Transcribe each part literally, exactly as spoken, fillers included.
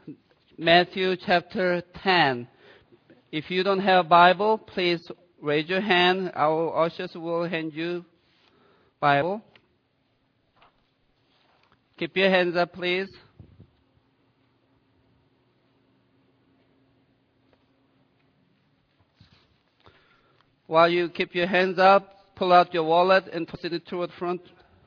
Matthew chapter ten. If you don't have a Bible, please raise your hand. Our ushers will hand you Bible. Keep your hands up, please. While you keep your hands up, pull out your wallet and toss it toward front.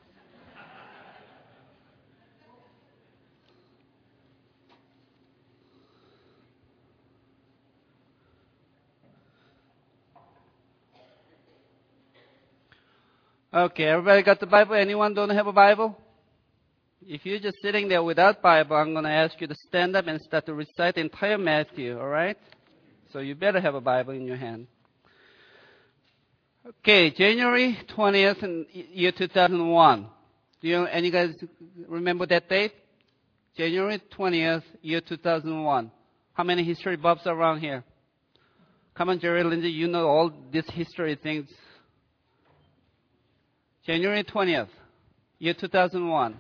Okay, everybody got the Bible? Anyone don't have a Bible? If you're just sitting there without Bible, I'm going to ask you to stand up and start to recite the entire Matthew, all right? So you better have a Bible in your hand. Okay, January twentieth, in year two thousand one. Do you, any guys remember that date? January twentieth, year two thousand one. How many history buffs are around here? Come on, Jerry, Lindsay, you know all these history things. January twentieth, year two thousand one.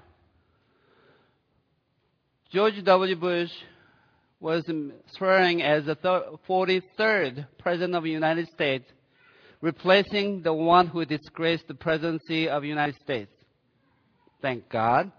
George W. Bush was swearing as the forty-third President of the United States, replacing the one who disgraced the presidency of the United States. Thank God.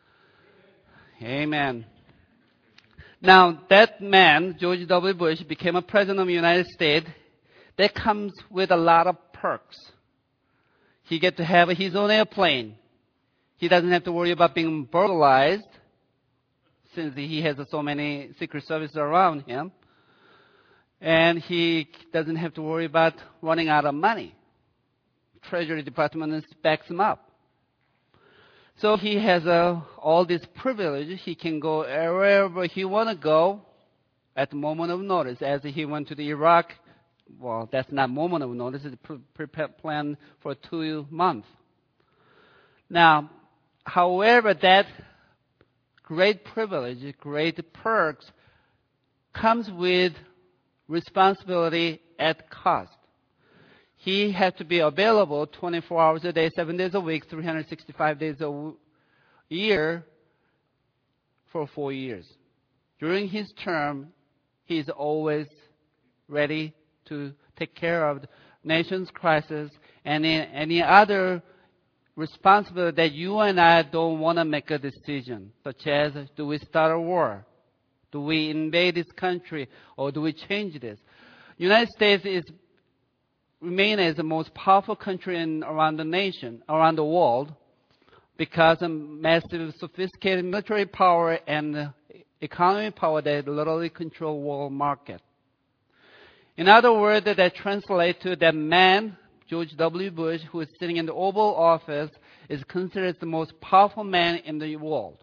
Amen. Now, that man, George W. Bush, became a President of the United States. That comes with a lot of perks. He gets to have his own airplane. He doesn't have to worry about being burglarized, since he has so many Secret Service around him. And he doesn't have to worry about running out of money. Treasury Department backs him up. So he has uh, all this privilege. He can go wherever he want to go at the moment of notice. As he went to the Iraq, well, that's not moment of notice. It's a pre- plan for two months. Now, however, that great privilege, great perks comes with responsibility at cost. He had to be available twenty-four hours a day, seven days a week, three hundred sixty-five days a year for four years. During his term, he is always ready to take care of the nation's crisis and any other responsibility that you and I don't want to make a decision, such as, do we start a war? Do we invade this country, or do we change this? United States is remain as the most powerful country in, around the nation, around the world, because of massive, sophisticated military power and economic power that literally control world market. In other words, that translate to that man, George W. Bush, who is sitting in the Oval Office, is considered the most powerful man in the world.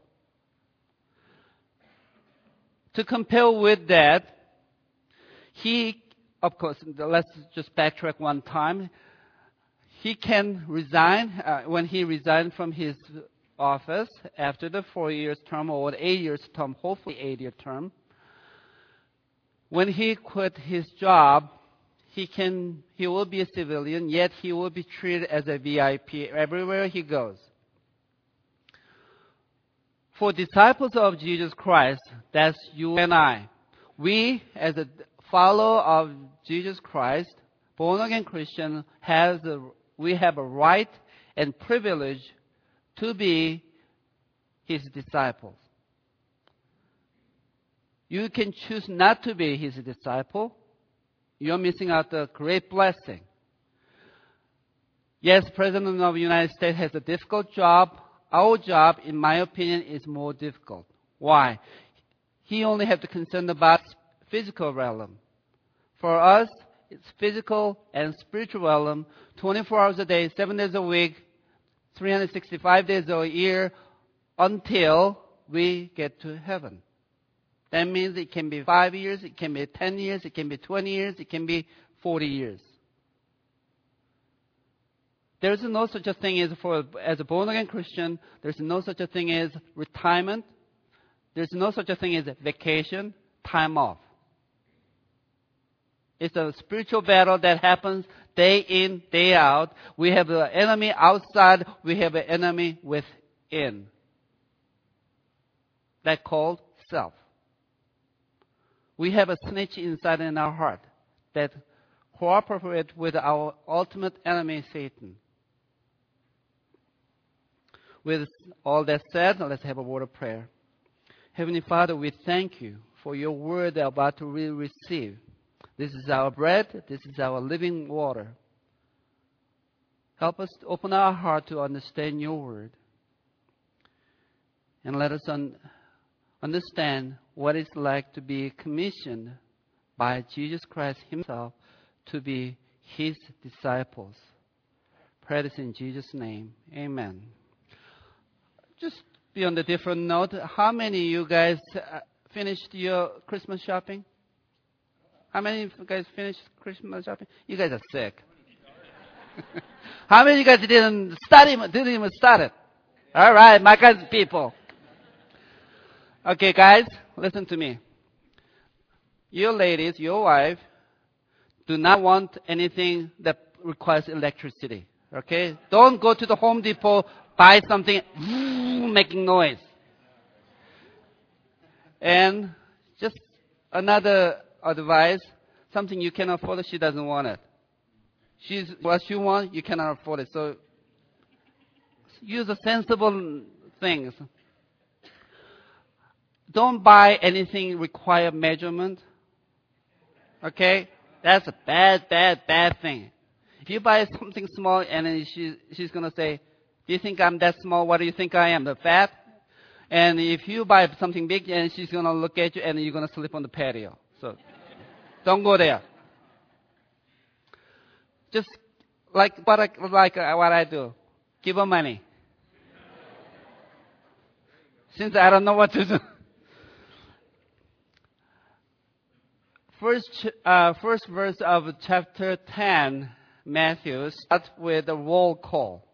To compare with that, he, of course, let's just backtrack one time. He can resign, uh, when he resigned from his office after the four years term or eight years term, hopefully eight year term. When he quit his job, he can, he will be a civilian, yet he will be treated as a V I P everywhere he goes. For disciples of Jesus Christ, that's you and I. We, as a follower of Jesus Christ, born-again Christian, has a, we have a right and privilege to be his disciples. You can choose not to be his disciple. You're missing out a great blessing. Yes, President of the United States has a difficult job. Our job, in my opinion, is more difficult. Why? He only has to concern about physical realm. For us, it's physical and spiritual realm, twenty-four hours a day, seven days a week, three hundred sixty-five days a year, until we get to heaven. That means it can be five years, it can be ten years, it can be twenty years, it can be forty years. There's no such a thing as for as a born-again Christian, there's no such a thing as retirement. There's no such a thing as vacation, time off. It's a spiritual battle that happens day in, day out. We have an enemy outside, we have an enemy within. That's called self. We have a snitch inside in our heart that cooperates with our ultimate enemy, Satan. With all that said, let's have a word of prayer. Heavenly Father, we thank you for your word that we're about to re- receive. This is our bread. This is our living water. Help us to open our heart to understand your word. And let us un- understand what it's like to be commissioned by Jesus Christ himself to be his disciples. Pray this in Jesus' name. Amen. Just be on the different note. How many of you guys uh, finished your Christmas shopping? How many of you guys finished Christmas shopping? You guys are sick. How many of you guys didn't start even, didn't even start it? All right, my kinds of people. Okay, guys, listen to me. Your ladies, your wife, do not want anything that requires electricity. Okay? Don't go to the Home Depot, buy something making noise. And just another advice, something you can afford, she doesn't want it. She's what she wants, you cannot afford it. So use a sensible things. Don't buy anything require measurement. Okay? That's a bad, bad, bad thing. If you buy something small and then she, she's going to say, do you think I'm that small? What do you think I am? The fat? And if you buy something big and she's going to look at you and you're going to sleep on the patio. So don't go there. Just like what I, like what I do. Give her money. Since I don't know what to do. First, uh, first verse of chapter ten, Matthew, starts with a roll call.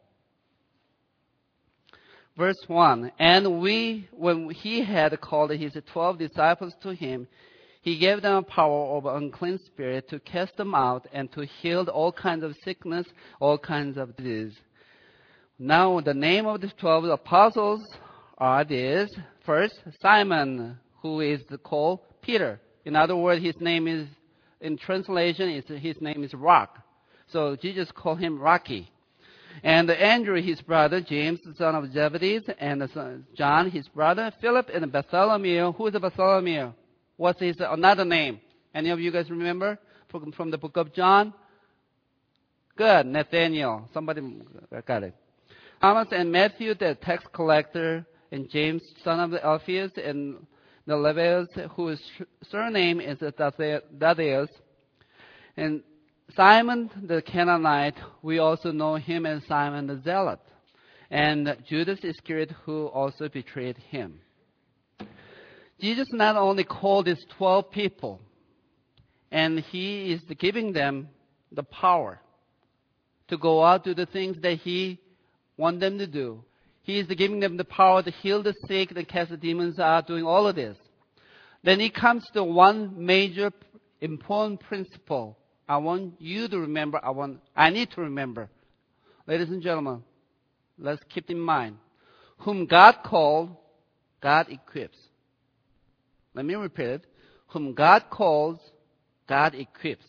Verse one, and we, when he had called his twelve disciples to him, he gave them power over unclean spirit to cast them out and to heal all kinds of sickness, all kinds of disease. Now the name of the twelve apostles are these. First, Simon, who is called Peter. In other words, his name is, in translation, is his name is Rock. So Jesus called him Rocky. And Andrew, his brother, James, the son of Zebedee, and John, his brother, Philip, and Bartholomew. Who is Bartholomew? What's his another name? Any of you guys remember from, from the book of John? Good, Nathaniel. Somebody got it. Thomas and Matthew, the tax collector, and James, son of Alphaeus, and the Levites, whose surname is Thaddeus, and Simon the Canaanite, we also know him as Simon the Zealot, and Judas Iscariot, who also betrayed him. Jesus not only called these twelve people, and he is giving them the power to go out to the things that he wants them to do. He is giving them the power to heal the sick, to cast the demons out, doing all of this. Then he comes to one major important principle. I want you to remember, I want, I need to remember. Ladies and gentlemen, let's keep in mind. Whom God called, God equips. Let me repeat it. Whom God calls, God equips.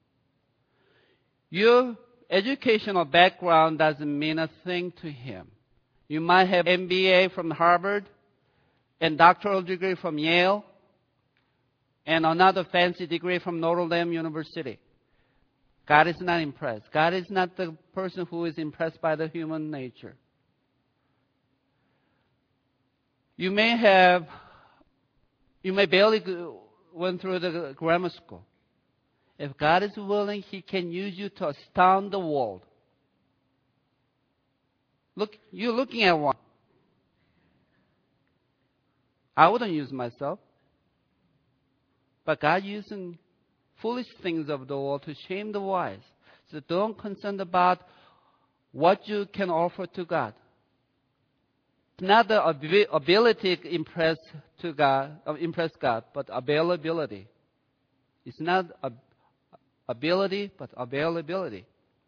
Your educational background doesn't mean a thing to him. You might have M B A from Harvard and doctoral degree from Yale and another fancy degree from Notre Dame University. God is not impressed. God is not the person who is impressed by the human nature. You may have, you may barely went through the grammar school. If God is willing, he can use you to astound the world. Look, you're looking at one. I wouldn't use myself. But God using foolish things of the world to shame the wise. So don't concern about what you can offer to God. It's not the ab- ability to impress to God, uh, impress God, but availability. It's not ab- ability, but availability.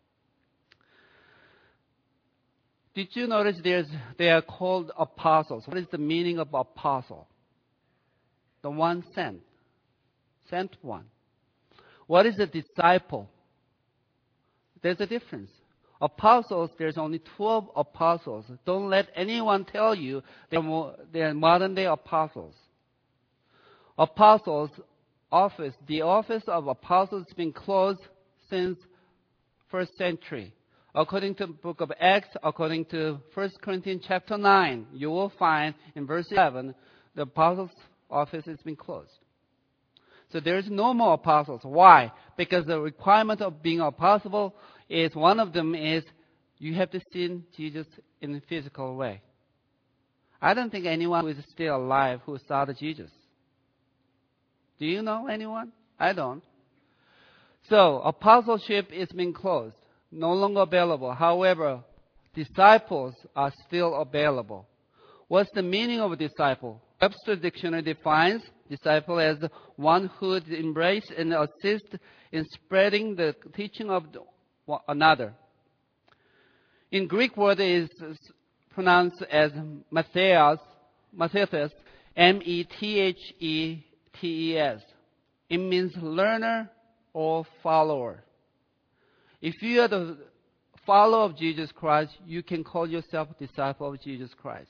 Did you notice there's, they are called apostles? What is the meaning of apostle? The one sent. Sent one. What is a disciple? There's a difference. Apostles, there's only twelve apostles. Don't let anyone tell you they're, more, they're modern-day apostles. Apostles' office, the office of apostles has been closed since first century. According to the book of Acts, according to First Corinthians chapter nine, you will find in verse eleven, the apostles' office has been closed. So there's no more apostles. Why? Because the requirement of being an apostle is, one of them is, you have to see Jesus in a physical way. I don't think anyone who is still alive who saw the Jesus. Do you know anyone? I don't. So apostleship is being closed, no longer available. However, disciples are still available. What's the meaning of a disciple? Webster Dictionary defines disciple as one who embraces and assists in spreading the teaching of another. In Greek, word is pronounced as Matthias, Matthias, M E T H E T E S. It means learner or follower. If you are the follower of Jesus Christ, you can call yourself a disciple of Jesus Christ.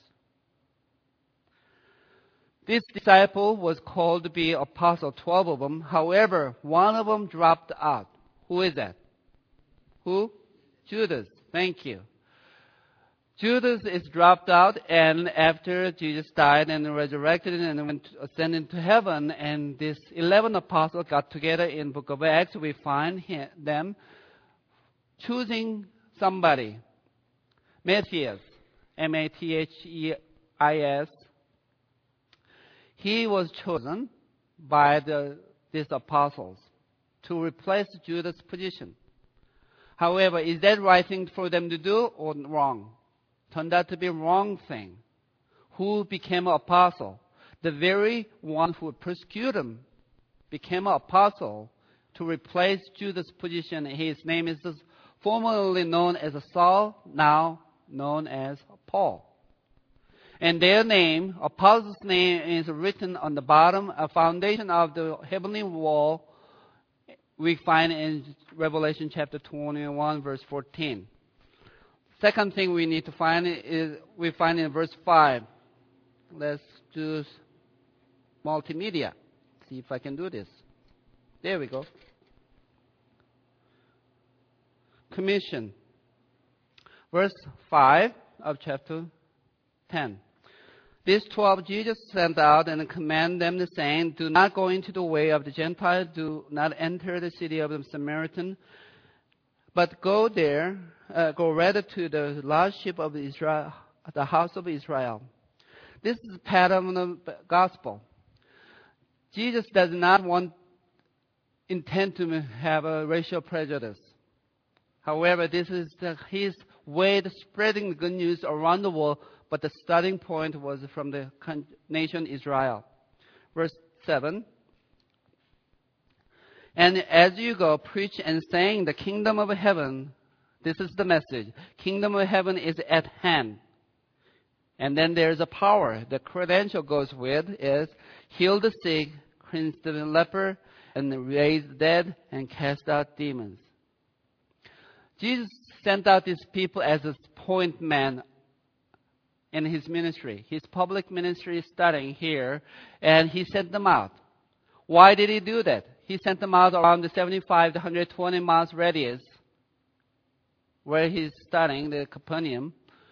This disciple was called to be apostle, twelve of them. However, one of them dropped out. Who is that? Who? Judas. Thank you. Judas is dropped out, and after Jesus died and resurrected and went ascended to heaven, and this eleven apostles got together in book of Acts, we find him, them choosing somebody. Matthias, M A T H E I S. He was chosen by the, these apostles to replace Judas' position. However, is that right thing for them to do or wrong? Turned out to be wrong thing. Who became an apostle? The very one who persecuted him became an apostle to replace Judas' position. His name is formerly known as Saul, now known as Paul. And their name, apostles' name, is written on the bottom, a foundation of the heavenly wall. We find in Revelation chapter twenty-one, verse fourteen. Second thing we need to find is we find in verse five. Let's do multimedia. See if I can do this. There we go. Commission. Verse five of chapter ten. These twelve Jesus sent out and commanded them, saying, do not go into the way of the Gentiles, do not enter the city of the Samaritan, but go there, uh, go rather to the lost sheep of Israel, the house of Israel. This is the pattern of the gospel. Jesus does not want, intend to have a racial prejudice. However, this is the, his way of spreading the good news around the world, but the starting point was from the nation Israel. Verse seven. And as you go, preach and saying the kingdom of heaven, this is the message. Kingdom of heaven is at hand. And then there's a power. The credential goes with is heal the sick, cleanse the leper, and raise the dead, and cast out demons. Jesus sent out these people as a point man in his ministry. His public ministry is starting here, and he sent them out. Why did he do that? He sent them out around the seventy-five to one hundred twenty miles radius where he's starting, the Capernaum.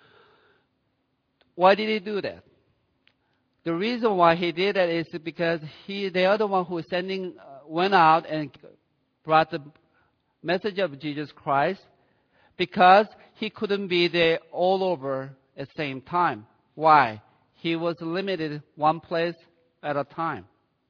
Why did he do that? The reason why he did that is because he, the other one who was sending, uh, went out and brought the message of Jesus Christ, because he couldn't be there all over at the same time. Why? He was limited one place at a time.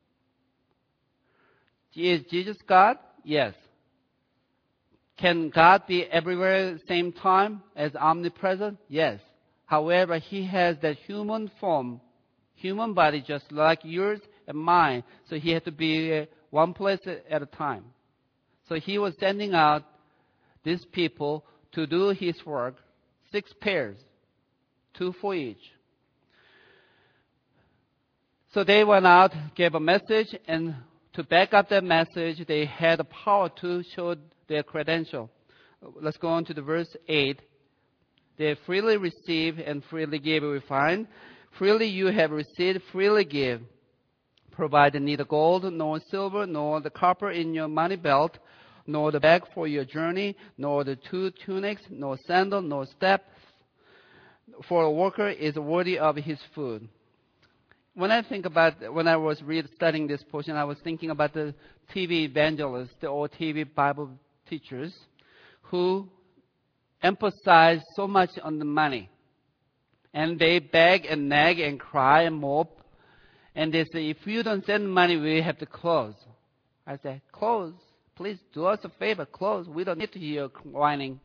Is Jesus God? Yes. Can God be everywhere at the same time as omnipresent? Yes. However, he has that human form, human body just like yours and mine. So he had to be one place at a time. So he was sending out these people to do his work, six pairs, two for each. So they went out, gave a message, and to back up their message, they had the power to show their credential. Let's go on to the verse eight. They freely receive and freely give, we find. Freely you have received, freely give. Provide neither gold, nor silver, nor the copper in your money belt, nor the bag for your journey, nor the two tunics, nor sandal, nor staff. For a worker is worthy of his food. When I think about, when I was read, studying this portion, I was thinking about the T V evangelists or T V Bible teachers who emphasize so much on the money. And they beg and nag and cry and mope. And they say, if you don't send money, we have to close. I say, close. Please do us a favor. Close. We don't need to hear whining.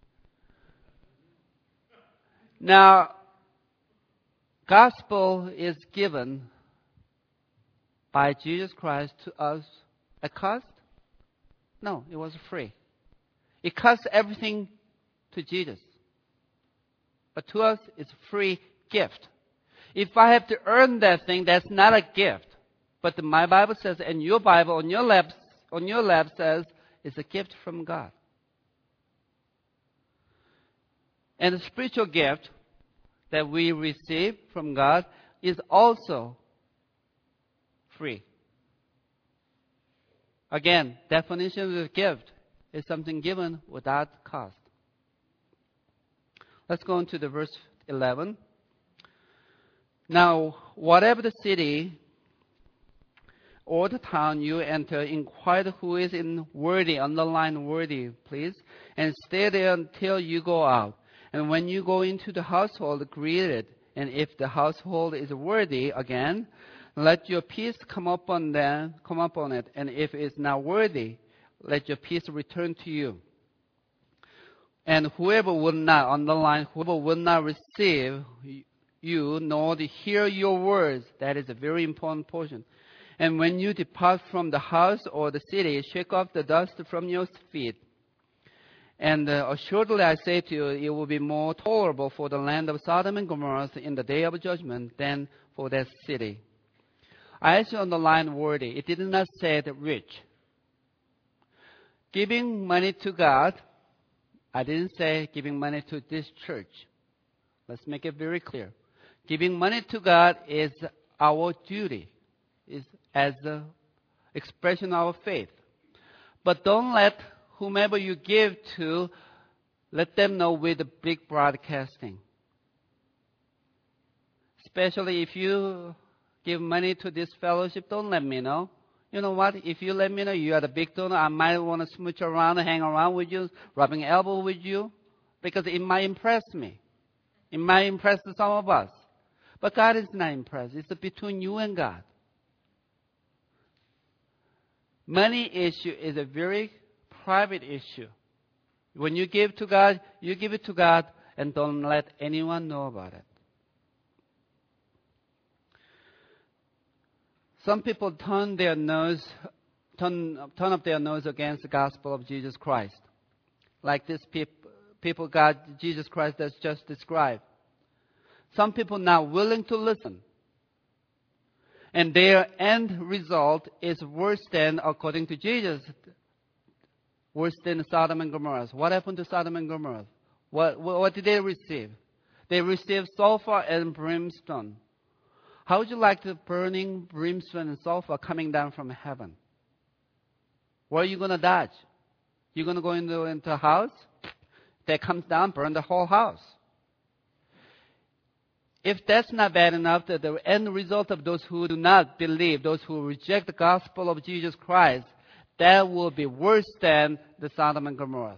Now, gospel is given by Jesus Christ to us at cost? No, it was free. It costs everything to Jesus. But to us, it's a free gift. If I have to earn that thing, that's not a gift. But my Bible says, and your Bible on your lap, on your lap says, it's a gift from God. And the spiritual gift that we receive from God is also free. Again, definition of gift is something given without cost. Let's go on to the verse eleven. Now, whatever the city or the town you enter, inquire who is in worthy, underline worthy, please, and stay there until you go out. And when you go into the household, greet it. And if the household is worthy, again, let your peace come upon them, come upon it. And if it's not worthy, let your peace return to you. And whoever will not, underline, whoever will not receive you, nor to hear your words, that is a very important portion. And when you depart from the house or the city, shake off the dust from your feet. And uh, assuredly I say to you, it will be more tolerable for the land of Sodom and Gomorrah in the day of judgment than for that city. I actually underlined worthy. It did not say that rich. Giving money to God, I didn't say giving money to this church. Let's make it very clear. Giving money to God is our duty, is as an expression of our faith. But don't let whomever you give to, let them know with the big broadcasting. Especially if you give money to this fellowship, don't let me know. You know what? If you let me know you are the big donor, I might want to smooch around and hang around with you, rubbing elbow with you, because it might impress me. It might impress some of us. But God is not impressed. It's between you and God. Money issue is a very private issue. When you give to God, you give it to God and don't let anyone know about it. Some people turn their nose, turn, turn up their nose against the gospel of Jesus Christ. Like this peop, people God, Jesus Christ that's just described. Some people not willing to listen. And their end result is worse than, according to Jesus, worse than Sodom and Gomorrah. What happened to Sodom and Gomorrah? What, what, what did they receive? They received sulfur and brimstone. How would you like the burning brimstone and sulfur coming down from heaven? Where are you going to dodge? You're going to go into, into a house that comes down, burn the whole house. If that's not bad enough, the, the end result of those who do not believe, those who reject the gospel of Jesus Christ, that will be worse than the Sodom and Gomorrah.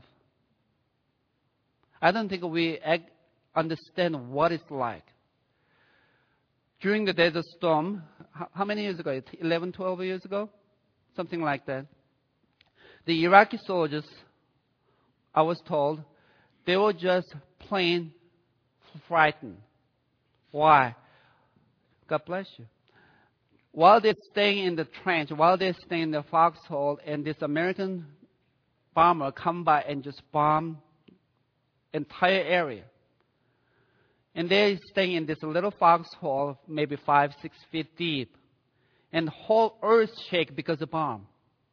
I don't think we understand what it's like. During the desert storm, how many years ago? eleven, twelve years ago? Something like that. The Iraqi soldiers, I was told, they were just plain frightened. Why? God bless you. While they're staying in the trench, while they're staying in the foxhole, and this American bomber come by and just bomb entire area. And they're staying in this little foxhole, maybe five, six feet deep. and the whole earth shake because of bomb.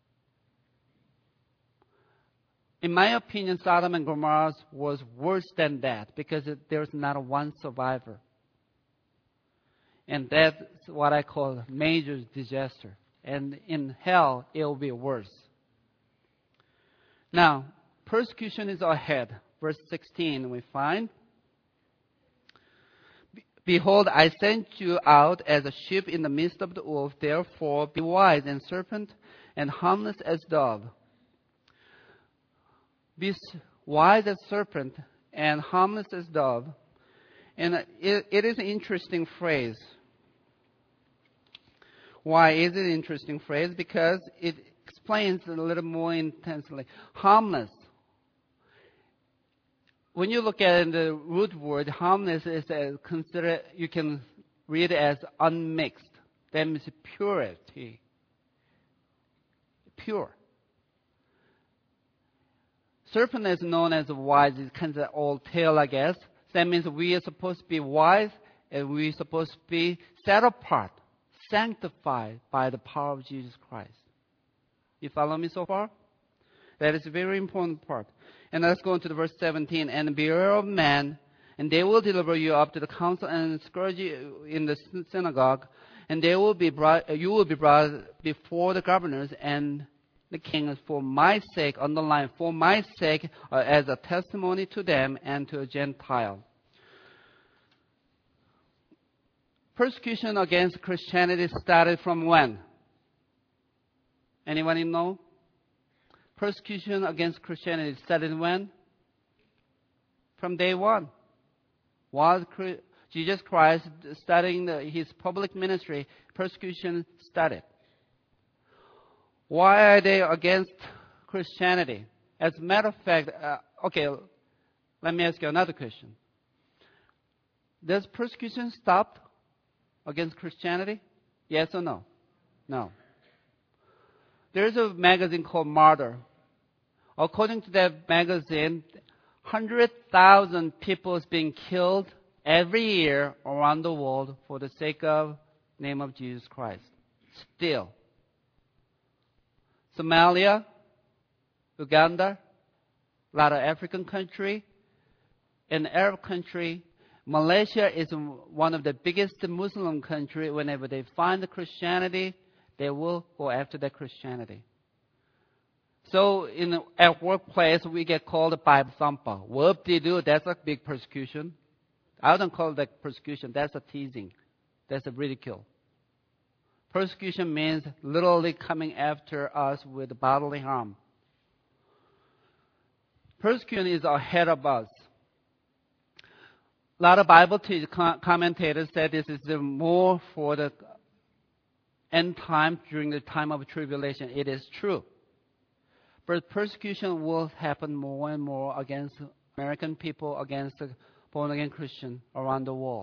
In my opinion, Sodom and Gomorrah was worse than that because it, there's not a one survivor. And that's what I call a major disaster. And in hell, it will be worse. Now, persecution is ahead. Verse sixteen, we find, Behold, I sent you out as a sheep in the midst of the wolf. Therefore, be wise and serpent and harmless as dove. Be wise as serpent and harmless as dove. And it, it is an interesting phrase. Why is it an interesting phrase? Because it explains a little more intensely. Harmless. When you look at the root word, harmless is considered, you can read it as unmixed. That means purity. Pure. Serpent is known as wise. It's kind of old tale, I guess. That means we are supposed to be wise and we are supposed to be set apart, sanctified by the power of Jesus Christ. You follow me so far? That is a very important part. And let's go into the verse seventeen. And beware of men, and they will deliver you up to the council and scourge you in the synagogue, and they will be brought, you will be brought before the governors and the kings for my sake, underline, for my sake, uh, as a testimony to them and to a Gentile. Persecution against Christianity started from when? Anybody know? Persecution against Christianity started when? From day one. While Jesus Christ starting the, his public ministry, persecution started. Why are they against Christianity? As a matter of fact, uh, okay, let me ask you another question. Does persecution stop against Christianity? Yes or no? No. There's a magazine called Martyr. According to that magazine, one hundred thousand people is being killed every year around the world for the sake of the name of Jesus Christ. Still. Somalia, Uganda, a lot of African country, and Arab country. Malaysia is one of the biggest Muslim country. Whenever they find the Christianity, they will go after that Christianity. So in the, at workplace, we get called a Bible thumper. What they do, that's a big persecution. I don't call that persecution. That's a teasing. That's a ridicule. Persecution means literally coming after us with bodily harm. Persecution is ahead of us. A lot of Bible te- commentators said this is more for the end time during the time of tribulation. It is true. But persecution will happen more and more against American people, against the born-again Christian around the world.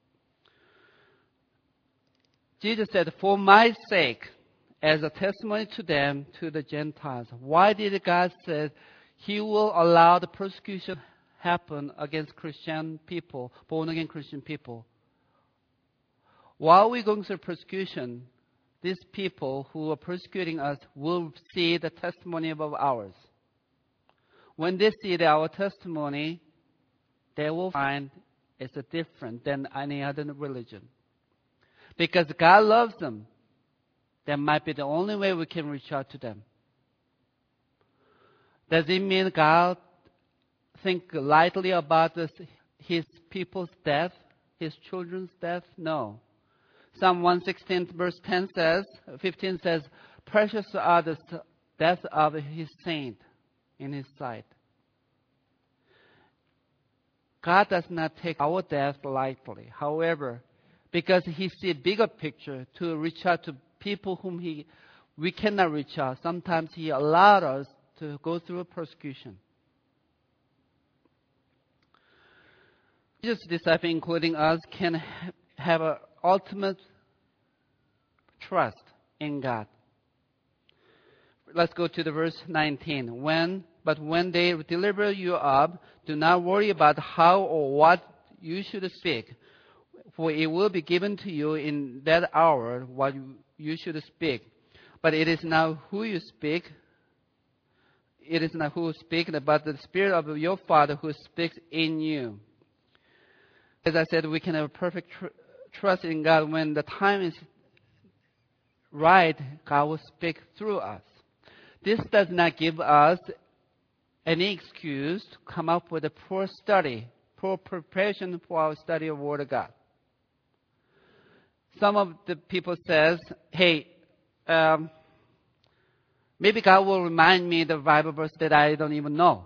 Jesus said, for my sake, as a testimony to them, to the Gentiles. Why did God say He will allow the persecution happen against Christian people, born-again Christian people? While we're going through persecution, these people who are persecuting us will see the testimony of ours. When they see our testimony, they will find it's different than any other religion. Because God loves them, that might be the only way we can reach out to them. Does it mean God think lightly about this, His people's death, His children's death? No. Psalm one sixteen verse ten says, fifteen says, precious are the death of His saint in His sight. God does not take our death lightly. However, because He sees a bigger picture to reach out to people whom He we cannot reach out, sometimes He allowed us to go through a persecution. Jesus' disciples, including us, can have an ultimate trust in God. Let's go to the verse nineteen. When, but when they deliver you up, do not worry about how or what you should speak, For it will be given to you in that hour what you should speak. But it is not who you speak. It is not who speaks, but the Spirit of your Father who speaks in you. As I said, we can have perfect tr- trust in God. When the time is right, God will speak through us. This does not give us any excuse to come up with a poor study, poor preparation for our study of Word of God. Some of the people says, hey, um, maybe God will remind me the Bible verse that I don't even know.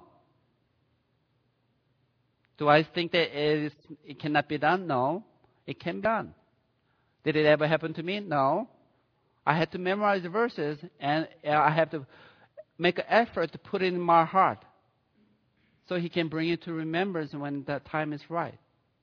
Do I think that it, is, it cannot be done? No, it can be done. Did it ever happen to me? No. I had to memorize the verses, and I have to make an effort to put it in my heart so He can bring it to remembrance when the time is right.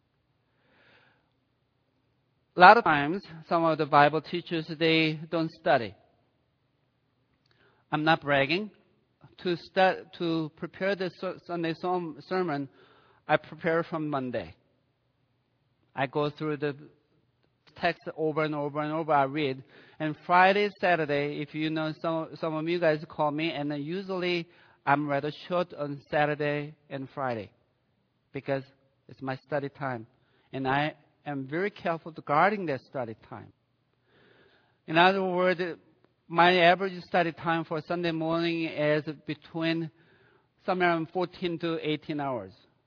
A lot of times, some of the Bible teachers, they don't study. I'm not bragging. To stu- to prepare the Sunday sermon, I prepare from Monday. I go through the text over and over and over. I read. And Friday, Saturday, if you know, some some of you guys call me, and then usually I'm rather short on Saturday and Friday because it's my study time. And I am very careful to guarding that study time. In other words, my average study time for Sunday morning is between somewhere around fourteen to eighteen hours.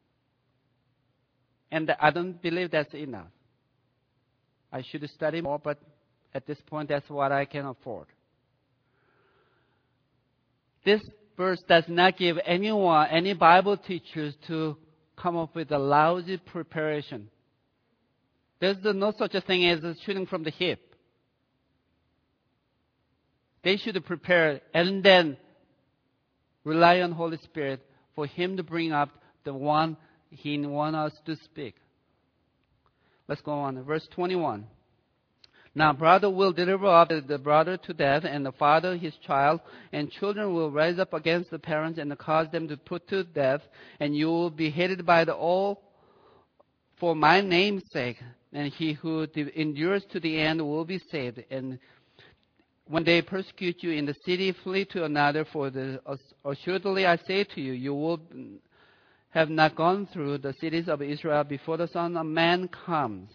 And I don't believe that's enough. I should study more, but at this point, that's what I can afford. This verse does not give anyone, any Bible teachers, to come up with a lousy preparation. There's no such a thing as shooting from the hip. They should prepare and then rely on Holy Spirit for Him to bring up the one He wants us to speak. Let's go on. Verse twenty-one. Now brother will deliver up the brother to death, and the father his child, and children will rise up against the parents and cause them to put to death, and you will be hated by the all for my name's sake. And he who endures to the end will be saved. And when they persecute you in the city, flee to another, for the, assuredly I say to you, you will have not gone through the cities of Israel before the Son of Man comes.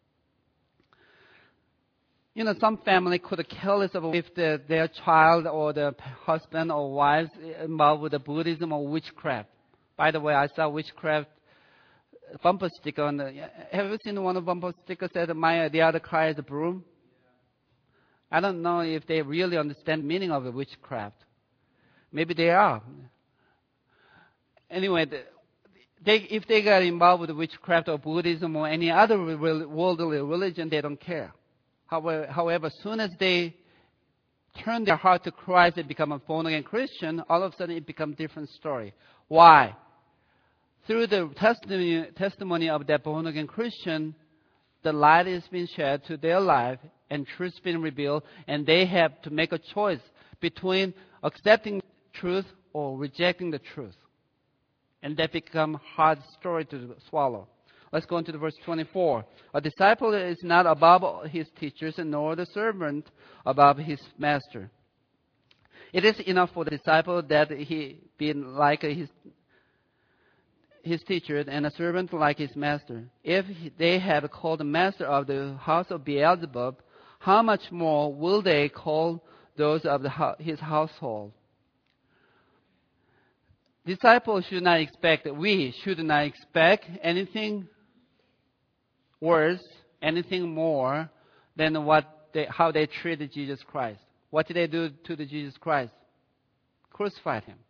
You know, some family could care less of if the, their child or the husband or wives involved with the Buddhism or witchcraft. By the way, I saw witchcraft bumper sticker on the. Have you seen one of the bumper stickers that my the other car is a broom? I don't know if they really understand the meaning of the witchcraft. Maybe they are. Anyway, the, they, if they got involved with witchcraft or Buddhism or any other worldly religion, they don't care. However, however, as soon as they turn their heart to Christ and become a born-again Christian, all of a sudden it becomes a different story. Why? Through the testimony, testimony of that born-again Christian, the light has been shed to their life and truth has been revealed, and they have to make a choice between accepting truth or rejecting the truth. And that becomes a hard story to swallow. Let's go into the verse twenty-four. A disciple is not above his teachers, nor the servant above his master. It is enough for the disciple that he be like his his teacher and a servant like his master. If they have called the master of the house of Beelzebub, how much more will they call those of the, his household? Disciples should not expect, we should not expect anything worse, anything more than what they, how they treated Jesus Christ. What did they do to the Jesus Christ? Crucified Him.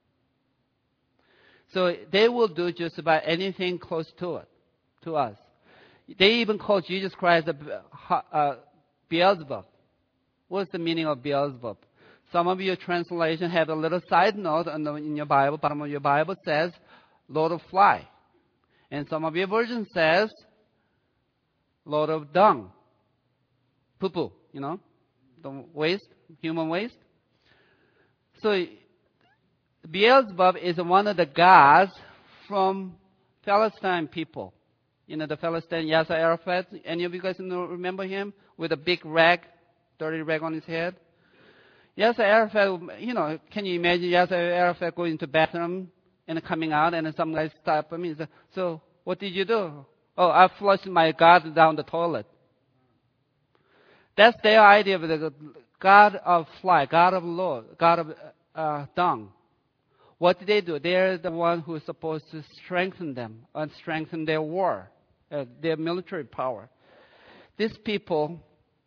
So they will do just about anything close to it, to us. They even call Jesus Christ a, a Beelzebub. What's the meaning of Beelzebub? Some of your translation have a little side note in your Bible. Bottom of your Bible says Lord of Fly. And some of your version says Lord of Dung. Poo-poo, you know, the waste, human waste. So Beelzebub is one of the gods from Palestine people. You know, the Palestinian Yasser Arafat. Any of you guys know, remember him? With a big rag, dirty rag on his head? Yasser Arafat, you know, can you imagine Yasser Arafat going to the bathroom and coming out and some guy stop him? He said, so what did you do? Oh, I flushed my God down the toilet. That's their idea of the God of fly, God of law, God of uh, dung. What do they do? They're the one who is supposed to strengthen them and strengthen their war, uh, their military power. These people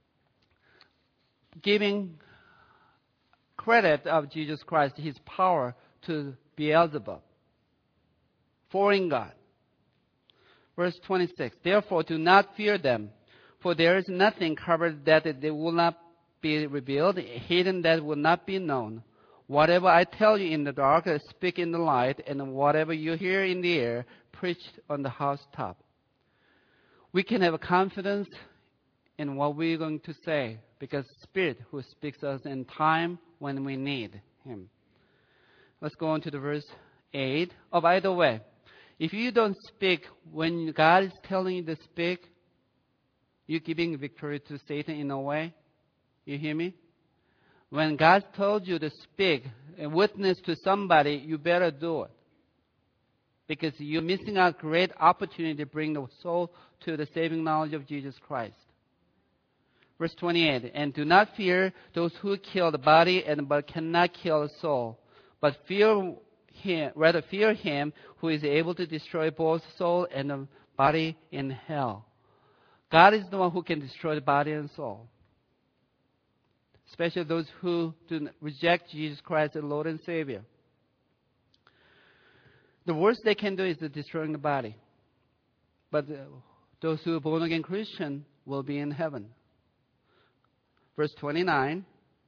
giving credit of Jesus Christ, his power, to Beelzebub, foreign god. Verse twenty-six, therefore do not fear them, for there is nothing covered that they will not be revealed, hidden that will not be known. Whatever I tell you in the dark, I speak in the light, and whatever you hear in the air, preach on the housetop. We can have confidence in what we're going to say, because Spirit who speaks to us in time when we need him. Let's go on to the verse eight. Oh, by the way, if you don't speak when God is telling you to speak, you're giving victory to Satan in a way. You hear me? When God told you to speak and witness to somebody, you better do it. Because you're missing out great opportunity to bring the soul to the saving knowledge of Jesus Christ. Verse twenty-eight, and do not fear those who kill the body and but cannot kill the soul, but fear him, rather fear him who is able to destroy both soul and the body in hell. God is the one who can destroy the body and soul. Especially those who do reject Jesus Christ as Lord and Savior. The worst they can do is destroying the body. But those who are born-again Christian will be in heaven. Verse twenty-nine.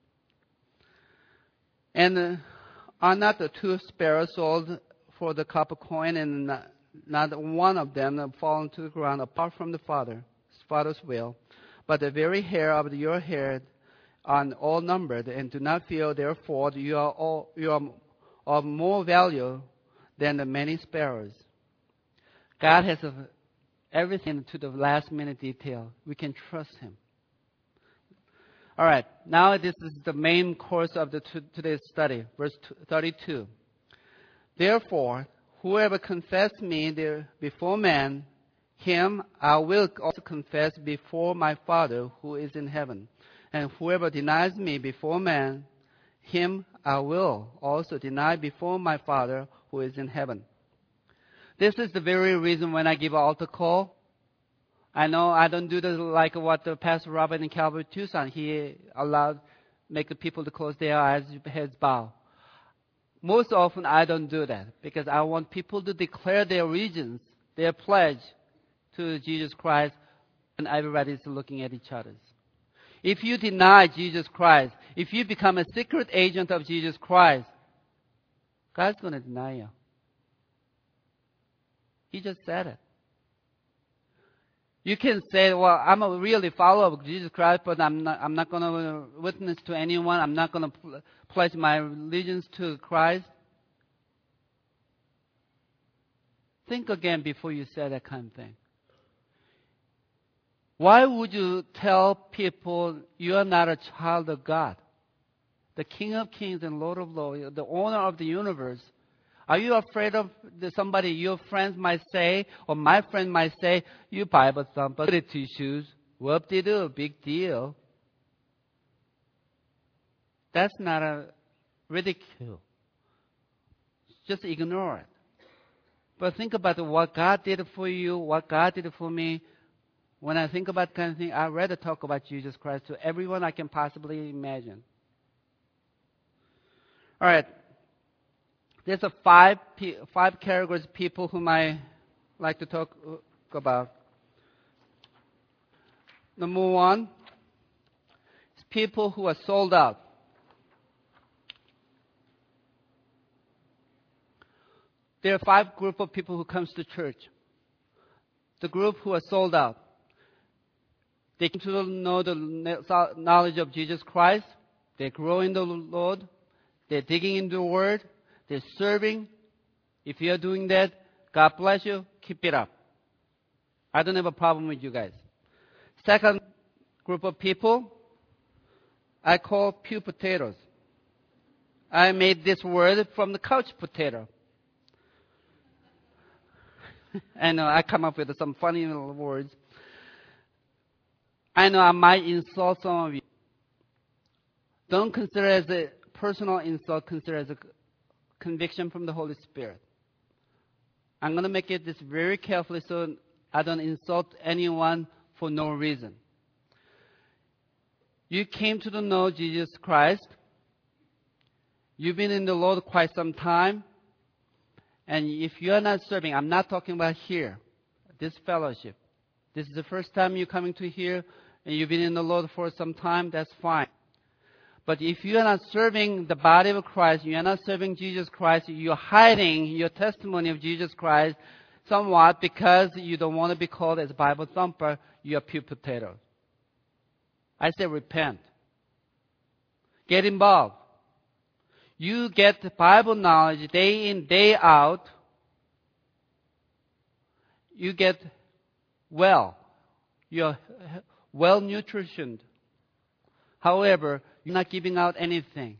And uh, are not the two sparrows sold for the copper coin, and not, not one of them have fallen to the ground apart from the Father, Father's will. But the very hair of your head are all numbered, and do not fear, therefore, you are, all, you are of more value than the many sparrows. God has everything to the last minute detail. We can trust him. All right, now this is the main course of the t- today's study, verse thirty-two. Therefore, whoever confesses me there before man, him I will also confess before my Father who is in heaven. And whoever denies me before man, him I will also deny before my Father who is in heaven. This is the very reason when I give an altar call, I know I don't do this like what the Pastor Robert in Calvary Tucson. He allowed make the people to close their eyes, heads bow. Most often I don't do that because I want people to declare their allegiance, their pledge to Jesus Christ, and everybody is looking at each other. If you deny Jesus Christ, if you become a secret agent of Jesus Christ, God's going to deny you. He just said it. You can say, well, I'm a really follower of Jesus Christ, but I'm not, I'm not going to witness to anyone. I'm not going to pl- pledge my allegiance to Christ. Think again before you say that kind of thing. Why would you tell people you are not a child of God? The King of Kings and Lord of Lords, the owner of the universe. Are you afraid of the, somebody your friends might say, or my friend might say, you Bible thumper, goody shoes, whoop de doo, big deal. That's not a ridicule. Just ignore it. But think about what God did for you, what God did for me. When I think about that kind of thing, I'd rather talk about Jesus Christ to everyone I can possibly imagine. All right. There's a five five categories of people whom I like to talk about. Number one is people who are sold out. There are five groups of people who comes to church. The group who are sold out. They come to know the knowledge of Jesus Christ. They grow in the Lord. They're digging into the Word. They're serving. If you're doing that, God bless you. Keep it up. I don't have a problem with you guys. Second group of people, I call pew potatoes. I made this word from the couch potato. I know I come up with some funny little words. I know I might insult some of you. Don't consider it as a personal insult, consider it as a conviction from the Holy Spirit. I'm going to make it this very carefully so I don't insult anyone for no reason. You came to know Jesus Christ. You've been in the Lord quite some time. And if you're not serving, I'm not talking about here, this fellowship. This is the first time you're coming to here and you've been in the Lord for some time, that's fine. But if you are not serving the body of Christ, you are not serving Jesus Christ, you're hiding your testimony of Jesus Christ somewhat because you don't want to be called as a Bible thumper, you're a pew potato. I say repent. Get involved. You get Bible knowledge day in, day out. You get well. You're well nutritioned. However, you're not giving out anything.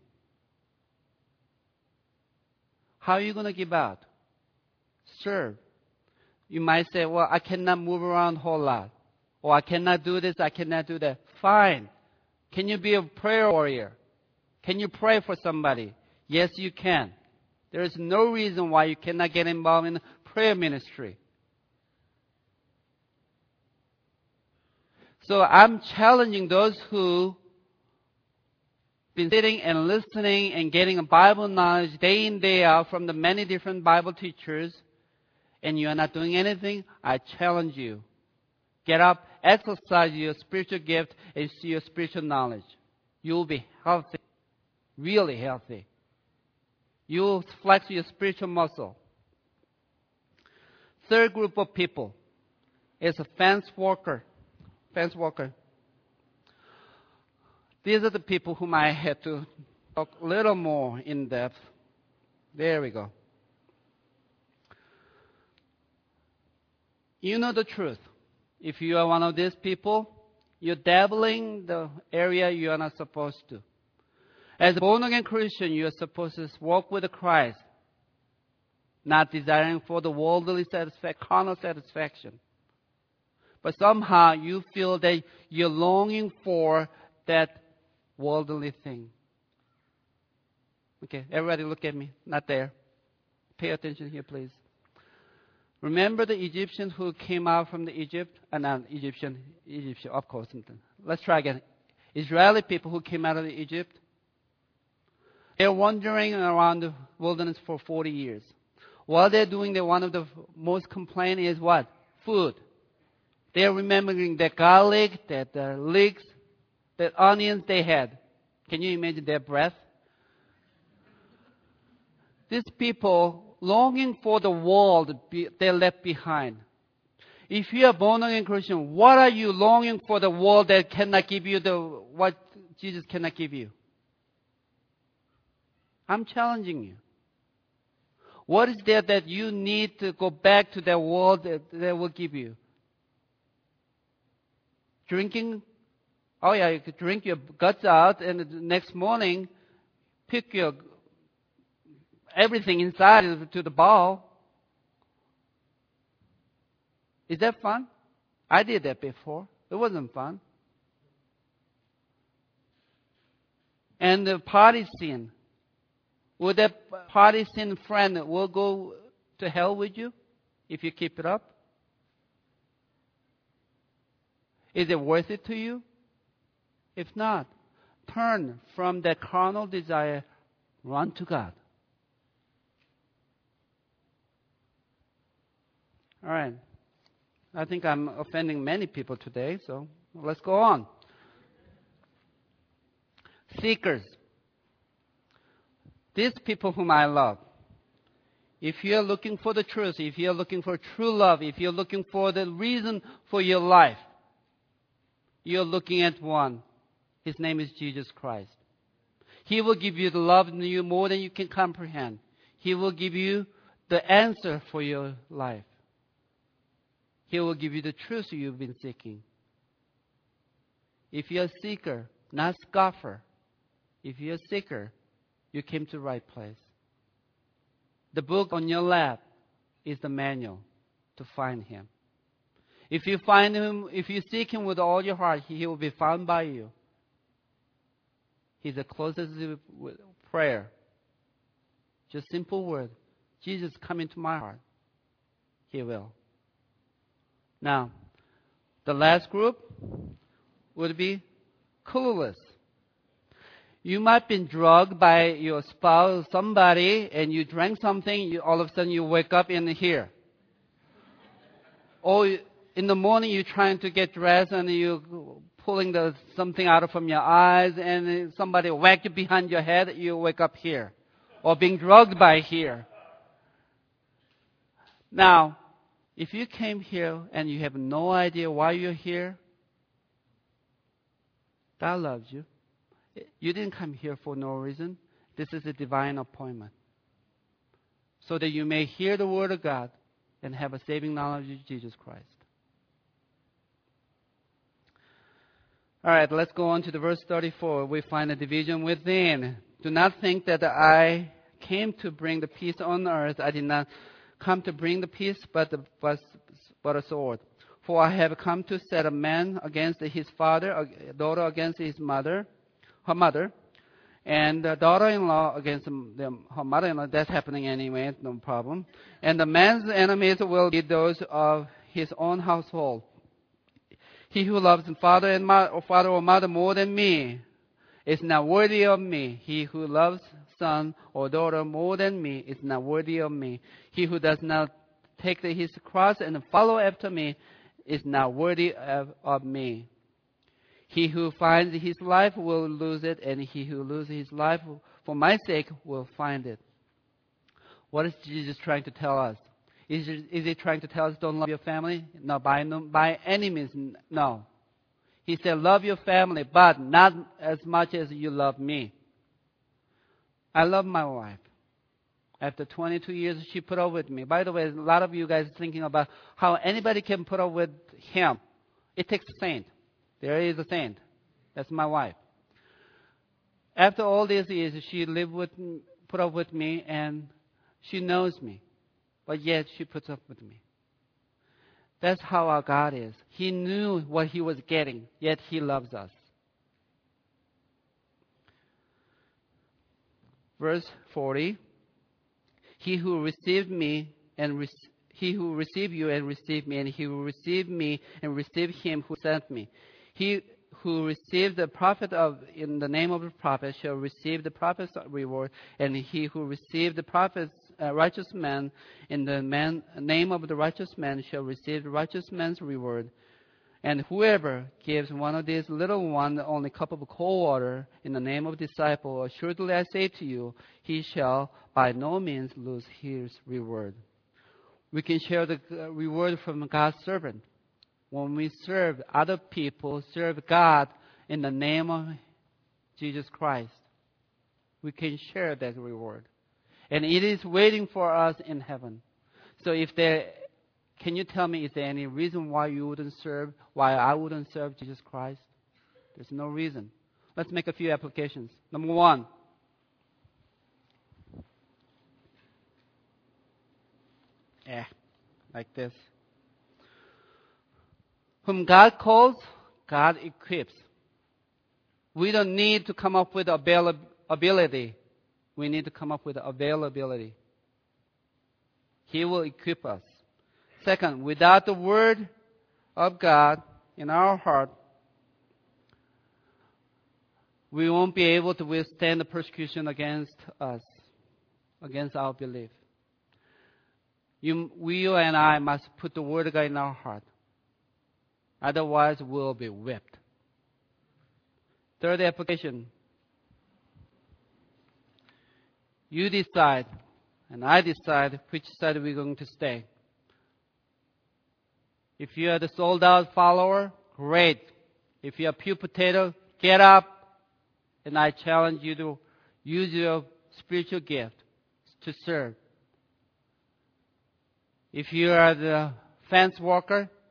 How are you going to give out? Serve. You might say, well, I cannot move around a whole lot. Or I cannot do this, I cannot do that. Fine. Can you be a prayer warrior? Can you pray for somebody? Yes, you can. There is no reason why you cannot get involved in prayer ministry. So I'm challenging those who been sitting and listening and getting a Bible knowledge day in, day out from the many different Bible teachers, and you are not doing anything. I challenge you. Get up, exercise your spiritual gift and see your spiritual knowledge. You will be healthy, really healthy. You will flex your spiritual muscle. Third group of people is a fence walker. Fence walker. These are the people whom I had to talk a little more in depth. There we go. You know the truth. If you are one of these people, you're dabbling the area you are not supposed to. As a born-again Christian, you are supposed to walk with Christ, not desiring for the worldly satisfaction, carnal satisfaction. But somehow you feel that you're longing for that worldly thing. Okay, everybody look at me. Not there. Pay attention here, please. Remember the Egyptians who came out from the Egypt? Uh, not Egyptian, Egyptian, of course. Let's try again. Israeli people who came out of the Egypt. They're wandering around the wilderness for forty years. While they're doing that, one of the most complaint is what? Food. They're remembering that garlic, that uh, leeks, that onions they had. Can you imagine their breath? These people longing for the world they left behind. If you are born again Christian, what are you longing for the world that cannot give you the what Jesus cannot give you? I'm challenging you. What is there that you need to go back to that world that, that will give you? Drinking? Oh yeah, you could drink your guts out and the next morning pick your everything inside to the bowl. Is that fun? I did that before. It wasn't fun. And the party scene. Would that party scene friend will go to hell with you if you keep it up? Is it worth it to you? If not, turn from that carnal desire, run to God. All right. I think I'm offending many people today, so let's go on. Seekers. These people whom I love. If you're looking for the truth, if you're looking for true love, if you're looking for the reason for your life, you're looking at one. His name is Jesus Christ. He will give you the love in you more than you can comprehend. He will give you the answer for your life. He will give you the truth you've been seeking. If you're a seeker, not scoffer, if you're a seeker, you came to the right place. The book on your lap is the manual to find Him. If you find Him, if you seek Him with all your heart, He will be found by you. He's the closest with prayer. Just simple word. Jesus, come into my heart. He will. Now, the last group would be clueless. You might have been drugged by your spouse, somebody, and you drank something, you, all of a sudden you wake up in here. Or in the morning you're trying to get dressed and you're pulling the, something out from your eyes and somebody whack you behind your head, you wake up here. Or being drugged by here. Now, if you came here and you have no idea why you're here, God loves you. You didn't come here for no reason. This is a divine appointment. So that you may hear the word of God and have a saving knowledge of Jesus Christ. All right, let's go on to the verse thirty-four. We find a division within. Do not think that I came to bring the peace on earth. I did not come to bring the peace, but, the, but, but a sword. For I have come to set a man against his father, a daughter against his mother, her mother, and the daughter-in-law against the, her mother-in-law. That's happening anyway, no problem. And the man's enemies will be those of his own household. He who loves father and mother, or father or mother more than me is not worthy of me. He who loves son or daughter more than me is not worthy of me. He who does not take his cross and follow after me is not worthy of, of me. He who finds his life will lose it, and he who loses his life for my sake will find it. What is Jesus trying to tell us? Is, is he trying to tell us don't love your family? No, by, no, by any means, no. He said love your family, but not as much as you love me. I love my wife. After twenty-two years, she put up with me. By the way, a lot of you guys are thinking about how anybody can put up with him. It takes a saint. There is a saint. That's my wife. After all these years, she lived with me, put up with me, and she knows me. But yet, she puts up with me. That's how our God is. He knew what He was getting, yet He loves us. Verse forty. He who received me and re- he who received you and received me, and he who received me and received him who sent me. He who received the prophet of in the name of the prophet shall receive the prophet's reward, and he who received the prophet's uh, righteous man in the man, name of the righteous man shall receive the righteous man's reward. And whoever gives one of these little ones only a cup of cold water in the name of disciple, assuredly I say to you, he shall by no means lose his reward. We can share the reward from God's servant. When we serve other people, serve God in the name of Jesus Christ, we can share that reward. And it is waiting for us in heaven. So if there, can you tell me, is there any reason why you wouldn't serve, why I wouldn't serve Jesus Christ? There's no reason. Let's make a few applications. Number one. Yeah, like this. Whom God calls, God equips. We don't need to come up with ability. We need to come up with availability. He will equip us. Second, without the Word of God in our heart, we won't be able to withstand the persecution against us, against our belief. You, we and I must put the Word of God in our heart. Otherwise, we'll be whipped. Third application. You decide, and I decide which side we're going to stay. If you are the sold-out follower, great. If you are pew potato, get up, and I challenge you to use your spiritual gift to serve. If you are the fence walker,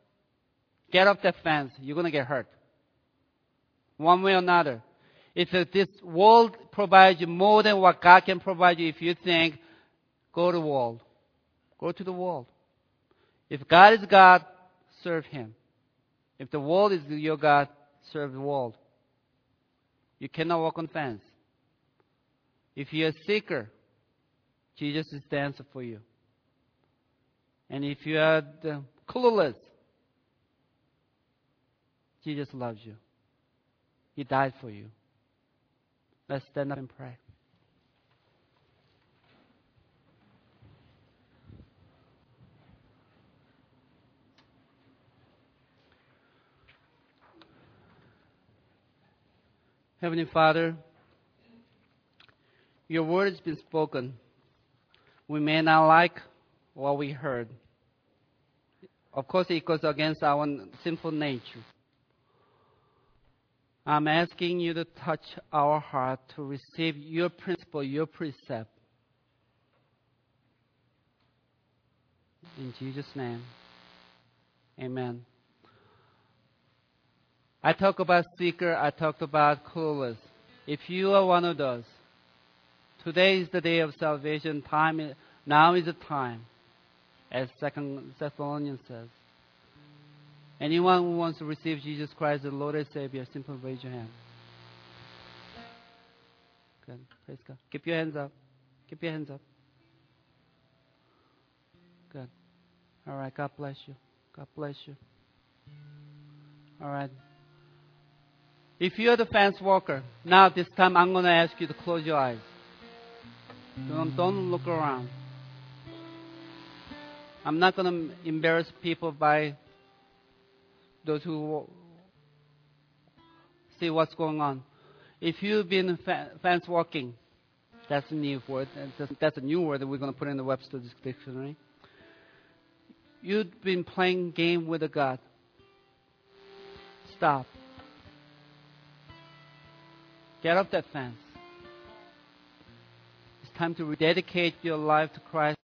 get off that fence. You're going to get hurt. One way or another. If this world provides you more than what God can provide you, if you think, go to the world. Go to the world. If God is God, serve Him. If the world is your God, serve the world. You cannot walk on fence. If you're a seeker, Jesus is the answer for you. And if you are the clueless, Jesus loves you. He died for you. Let's stand up and pray. Heavenly Father, your word has been spoken. We may not like what we heard. Of course, it goes against our sinful nature. I'm asking you to touch our heart to receive your principle, your precept. In Jesus' name, amen. I talk about seeker, I talked about clueless. If you are one of those, today is the day of salvation. Time is, now is the time, as Second Thessalonians says. Anyone who wants to receive Jesus Christ as Lord and Savior, simply raise your hand. Good. Praise God. Keep your hands up. Keep your hands up. Good. All right. God bless you. God bless you. All right. If you're the fence walker, now this time I'm going to ask you to close your eyes. Don't, don't look around. I'm not going to embarrass people by those who see what's going on. If you've been fence walking, that's a new word. That's a new word that we're going to put in the Webster's dictionary. You've been playing game with a God. Stop. Get off that fence. It's time to rededicate your life to Christ.